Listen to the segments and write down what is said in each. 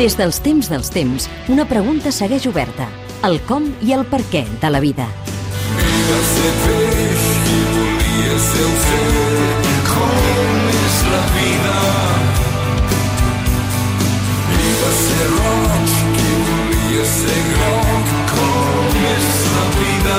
Des dels temps, una pregunta segueix oberta. El com i el per què de la vida. Va ser peix qui volia ser oceà. Com és la vida? I va ser roig qui volia ser groc. Com és la vida?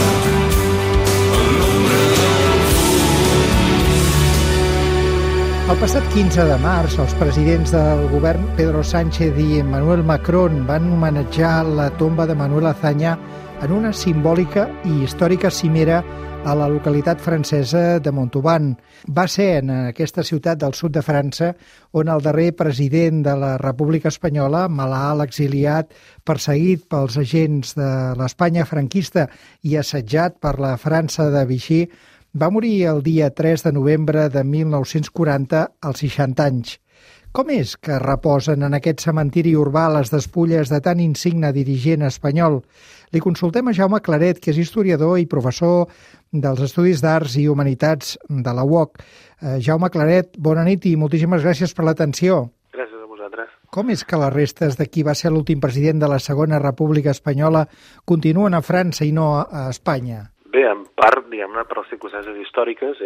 El passat 15 de març, els presidents del govern Pedro Sánchez i Emmanuel Macron van homenatjar la tomba de Manuel Azaña en una simbòlica i històrica cimera a la localitat francesa de Montauban. Va ser en aquesta ciutat del sud de França on el darrer president de la República Espanyola, malalt, exiliat, perseguit pels agents de l'Espanya franquista i assetjat per la França de Vichy, va morir el dia 3 de novembre de 1940 als 60 anys. Com és que reposen en aquest cementiri urbà les despulles de tan insigne dirigent espanyol? Li consultem a Jaume Claret, que és historiador i professor dels Estudis d'Arts i Humanitats de la UOC. Jaume Claret, bona nit i moltíssimes gràcies per l'atenció. Gràcies a vosaltres. Com és que les restes de qui va ser l'últim president de la Segona República Espanyola continuen a França i no a Espanya? Bé, en part, diguem-ne, per les circumstàncies històriques,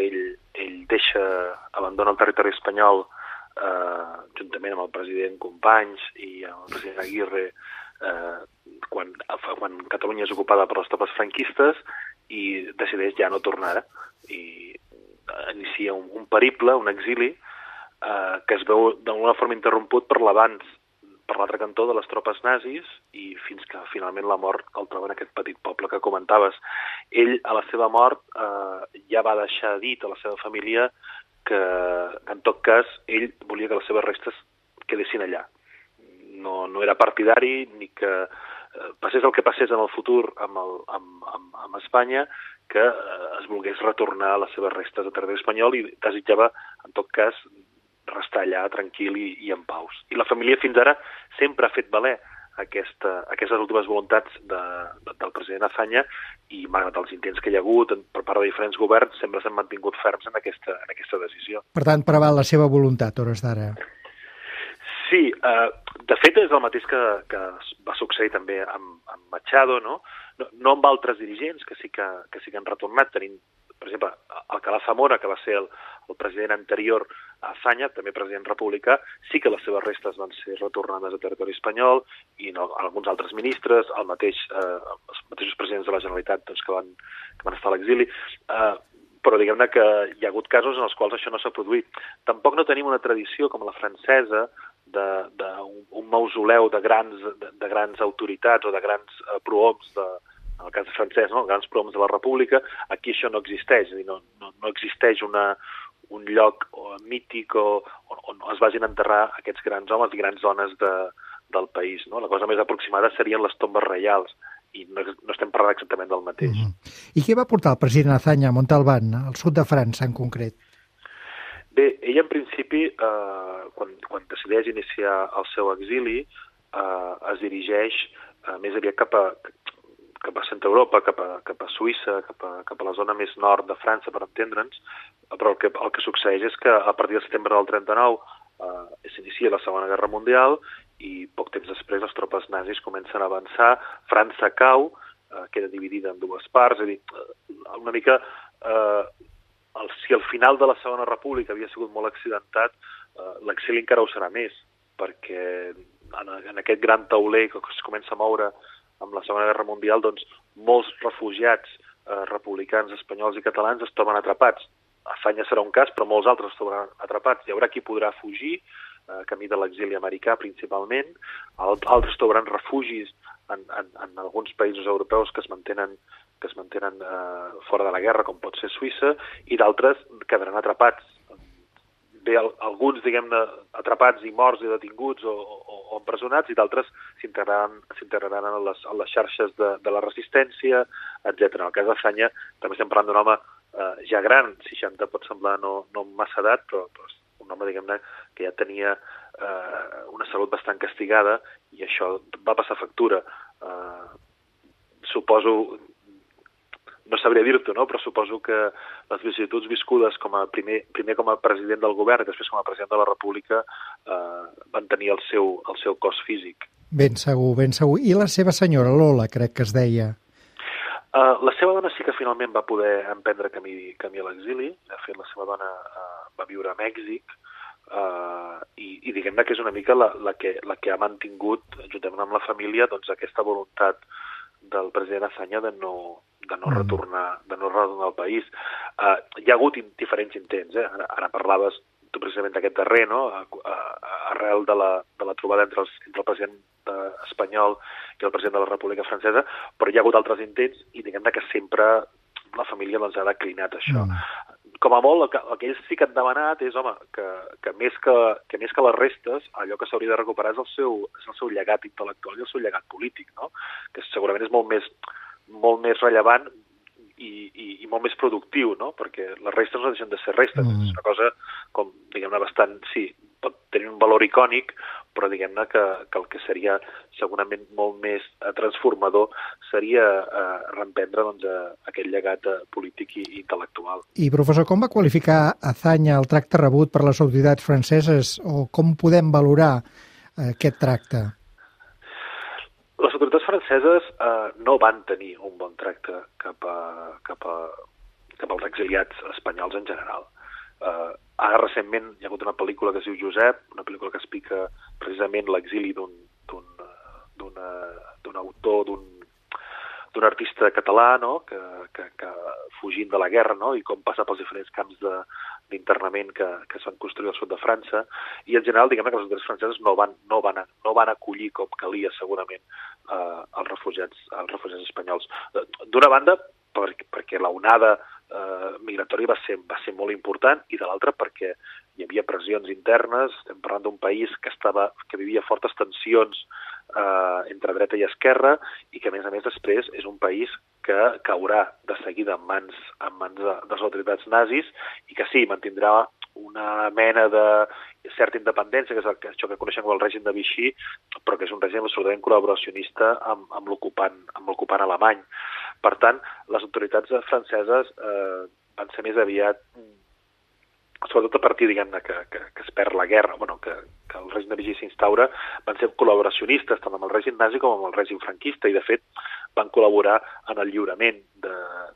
ell abandona el territori espanyol juntament amb el president Companys i el president Aguirre quan Catalunya és ocupada per les tropes franquistes i decideix ja no tornar i inicia un periple, un exili que es veu d'alguna forma interromput per l'avanç per l'altre cantó de les tropes nazis i fins que finalment la mort el troba en aquest petit poble que comentaves. Ell, a la seva mort, ja va deixar dit a la seva família que, en tot cas, ell volia que les seves restes quedessin allà. No era partidari ni que passés el que passés en el futur amb Espanya, que es volgués retornar les seves restes a territori espanyol i desitjava, en tot cas, restar allà tranquil i en paus. I la família fins ara sempre ha fet valer aquestes últimes voluntats del president Azaña i malgrat els intents que hi ha hagut per part de diferents governs sempre s'han mantingut ferms en aquesta decisió. Per tant, preval la seva voluntat, hores d'ara. Sí, de fet és el mateix que va succeir també amb Machado, no amb altres dirigents que sí que han retornat. Tenim, per exemple, Alcalá Zamora, que va ser el president anterior a Azaña, també president republicà, sí que les seves restes van ser retornades a territori espanyol i alguns altres ministres, els mateixos presidents de la Generalitat doncs, que van estar a l'exili, però diguem-ne que hi ha hagut casos en els quals això no s'ha produït. Tampoc no tenim una tradició com la francesa d'un mausoleu de grans autoritats o de grans prohoms en el cas francès, no? Grans prohoms de la República. Aquí això no existeix, és a dir, no existeix un lloc mític on es vagin a enterrar aquests grans homes i grans dones del país. No? La cosa més aproximada serien les tombes reials i no estem parlant exactament del mateix. I què va portar el president Azaña a Montalbán, al sud de França en concret? Bé, ell en principi, quan decideix iniciar el seu exili, es dirigeix més aviat cap a Centre Europa, cap a Suïssa, cap a la zona més nord de França, per entendre'ns, però el que succeeix és que a partir de setembre del 39 s'inicia la Segona Guerra Mundial i poc temps després les tropes nazis comencen a avançar, França cau, queda dividida en dues parts, és a dir, una mica si el final de la Segona República havia sigut molt accidentat, l'exili encara ho serà més, perquè en aquest gran tauler que es comença a moure amb la Segona Guerra Mundial, doncs molts refugiats republicans, espanyols i catalans es troben atrapats. Azaña serà un cas, però molts altres es trobaran atrapats. Hi haurà qui podrà fugir, camí de l'exili americà principalment, altres trobaran refugis en alguns països europeus que es mantenen fora de la guerra, com pot ser Suïssa, i d'altres quedaran atrapats. Bé, alguns, diguem-ne, atrapats i morts i detinguts o empresonats, i d'altres s'integraran a les xarxes de la resistència, etc. En el cas d'Azaña també estem parlant d'un home ja gran, 60 pot semblar no massa edat, però és un home, diguem-ne, que ja tenia una salut bastant castigada i això va passar factura. Suposo, no sabria dir-t'ho, no? Però suposo que les vicissituds viscudes primer com a president del govern i després com a president de la República van tenir el seu cos físic. Ben segur, ben segur. I la seva senyora, Lola, crec que es deia? La seva dona sí que finalment va poder emprendre camí a l'exili. De fet, la seva dona va viure a Mèxic i diguem-ne que és una mica la que ha mantingut, juntament amb la família, doncs, aquesta voluntat del president Azaña de no retornar al país. Hi ha hagut diferents intents, Ara parlaves tu precisament d'aquest darrer, no? Arrel de la trobada entre el president espanyol i el president de la República Francesa, però hi ha hagut altres intents i diguem-ne que sempre la família doncs, ha declinat això. Com a molt, el que ells sí que han demanat és, home, que més que les restes, allò que s'hauria de recuperar és el seu llegat intel·lectual i el seu llegat polític, no? Que segurament és molt més rellevant i molt més productiu, no? Perquè les restes no deixen de ser restes. És una cosa, com, diguem-ne, bastant... Sí, pot tenir un valor icònic, però diguem-ne que el que seria segurament molt més transformador seria reemprendre doncs, aquest llegat polític i intel·lectual. I, professor, com va qualificar Azaña el tracte rebut per les autoritats franceses o com podem valorar aquest tracte? Les autoritats franceses no van tenir un bon tracte cap als exiliats espanyols en general. Ara recentment hi ha hagut una pel·lícula que es diu Josep, una pel·lícula que explica precisament l'exili d'un autor, d'un artista català, no? que fugint de la guerra, no? I com passa pels diferents camps d'internament que s'han construït al sud de França, i en general diguem que les autoritats franceses no van acollir com calia segurament els refugiats espanyols. D'una banda, perquè la onada migratòria va ser molt important, i de l'altra perquè hi havia pressions internes. Estem parlant d'un país que vivia fortes tensions entre dreta i esquerra i que, a més després és un país que caurà de seguida en mans de les autoritats nazis i que sí, mantindrà una mena de certa independència, que és això que coneixem com el règim de Vichy, però que és un règim absolutament col·laboracionista amb l'ocupant alemany. Per tant, les autoritats franceses van ser més aviat, sobretot a partir, diguem-ne, que es perd la guerra, que el règim de Vichy s'instaura, van ser col·laboracionistes tant amb el règim nazi com amb el règim franquista, i de fet van col·laborar en el lliurament de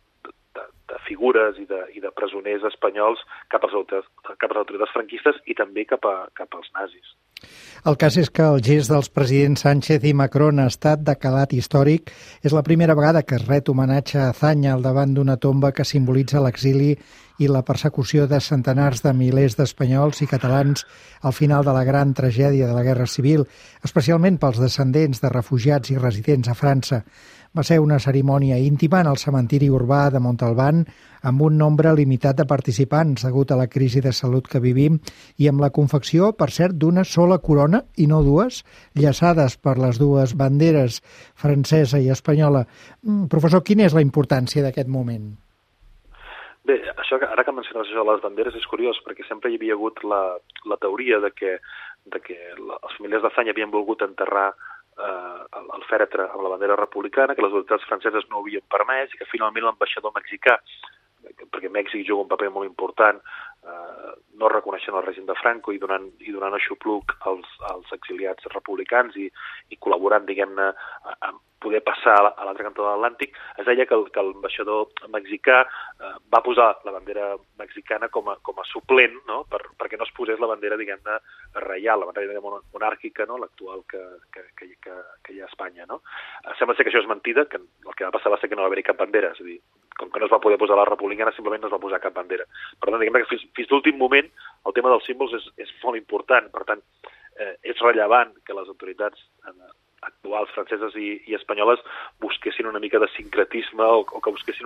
figures i de presoners espanyols cap a les autoritats franquistes i també cap als nazis. El cas és que el gest dels presidents Sánchez i Macron ha estat de calat històric. És la primera vegada que es ret homenatge a Azaña al davant d'una tomba que simbolitza l'exili i la persecució de centenars de milers d'espanyols i catalans al final de la gran tragèdia de la Guerra Civil, especialment pels descendents de refugiats i residents a França. Va ser una cerimònia íntima en el cementiri urbà de Montalbán, amb un nombre limitat de participants degut a la crisi de salut que vivim i amb la confecció, per cert, d'una sola corona, i no dues, llaçades per les dues banderes, francesa i espanyola. Professor, quina és la importància d'aquest moment? Bé, ara que menciones això de les banderes és curiós, perquè sempre hi havia hagut la teoria de que les famílies d'Azaña havien volgut enterrar el fèretre amb la bandera republicana, que les autoritats franceses no ho havien permès i que finalment l'ambaixador mexicà, perquè Mèxic juga un paper molt important, no reconeixent el règim de Franco i donant aixopluc als exiliats republicans i col·laborant, diguem-ne, a poder passar a l'altre cantó de l'Atlàntic, es deia que l'ambaixador mexicà va posar la bandera mexicana com a suplent, no? perquè no es posés la bandera, diguem-ne, reial, la bandera monàrquica, no? L'actual que hi ha a Espanya. No? Sembla ser que això és mentida, que el que va passar va ser que no va haver-hi cap bandera, és a dir, com que no es va poder posar la republicana, simplement no es va posar cap bandera. Per tant, diguem que fins l'últim moment el tema dels símbols és molt important. Per tant, és rellevant que les autoritats actuals franceses i espanyoles busquessin una mica de sincretisme o que busquessin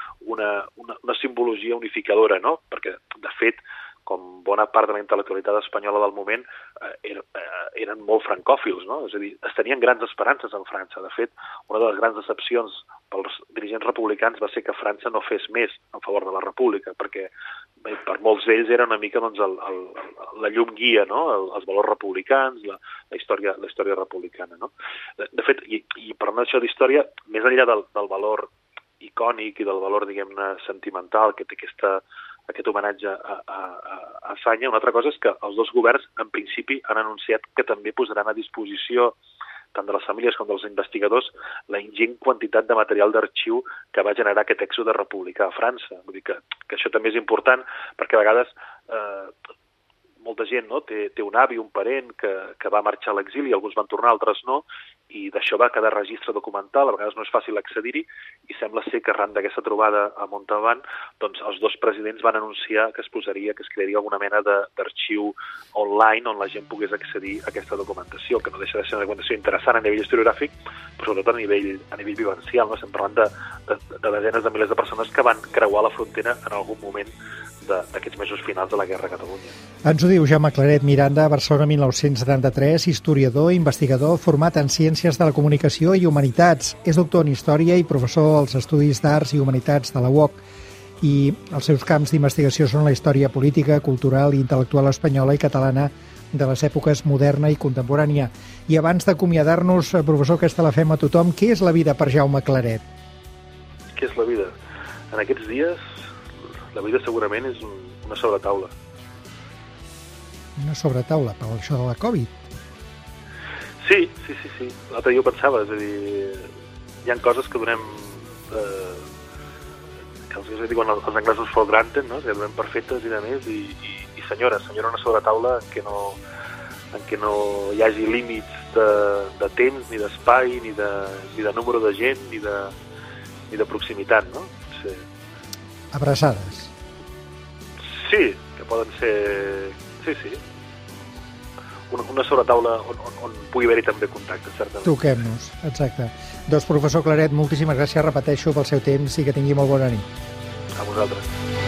una simbologia unificadora, no? Perquè, de fet, com bona part de la intel·lectualitat espanyola del moment, eren molt francòfils, no? És a dir, es tenien grans esperances en França. De fet, una de les grans decepcions pels dirigents republicans va ser que França no fes més en favor de la república, perquè per molts d'ells era una mica doncs, la llum guia, no? Els valors republicans, la història republicana. No? De fet, i parlant d'això d'història, més enllà del valor icònic i del valor, diguem-ne, sentimental que té aquest homenatge a Zanya. Una altra cosa és que els dos governs, en principi, han anunciat que també posaran a disposició tant de les famílies com dels investigadors, la ingent quantitat de material d'arxiu que va generar aquest èxode republicà a França. Vull dir que això també és important, perquè a vegades molta gent té un avi, un parent que va marxar a l'exili, alguns van tornar, altres no, i d'això va quedar registre documental, a vegades no és fàcil accedir-hi, i sembla ser que arran d'aquesta trobada a Montauban, doncs els dos presidents van anunciar que es crearia alguna mena d'arxiu online on la gent pogués accedir a aquesta documentació, que no deixa de ser una documentació interessant a nivell historiogràfic, però sobretot a nivell vivencial. Estem parlant de desenes de milers de persones que van creuar la frontera en algun moment d'aquests mesos finals de la Guerra a Catalunya. Ens ho diu Jaume Claret Miranda, Barcelona 1973, historiador, investigador, format en Ciències de la Comunicació i Humanitats. És doctor en Història i professor als Estudis d'Arts i Humanitats de la UOC. I els seus camps d'investigació són la història política, cultural i intel·lectual espanyola i catalana de les èpoques moderna i contemporània. I abans d'acomiadar-nos, professor, aquesta la fem a tothom, què és la vida per Jaume Claret? Què és la vida? En aquests dies, la vida segurament és una sobretaula. Una sobretaula, per això de la Covid? Sí. L'altre dia ho pensava, és a dir, hi ha coses que donem, que els diuen els anglesos for granted, no? Que donem perfectes i de més, i senyora, una sobretaula en què no hi hagi límits de temps, ni d'espai, ni de número de gent, ni de proximitat, no? Sí. Abraçades. Sí, que poden ser... Sí. Una sobretaula on pugui haver-hi també contacte, certament. Toquem-nos, exacte. Doncs, professor Claret, moltíssimes gràcies, repeteixo, pel seu temps i que tingui molt bona nit. A vosaltres.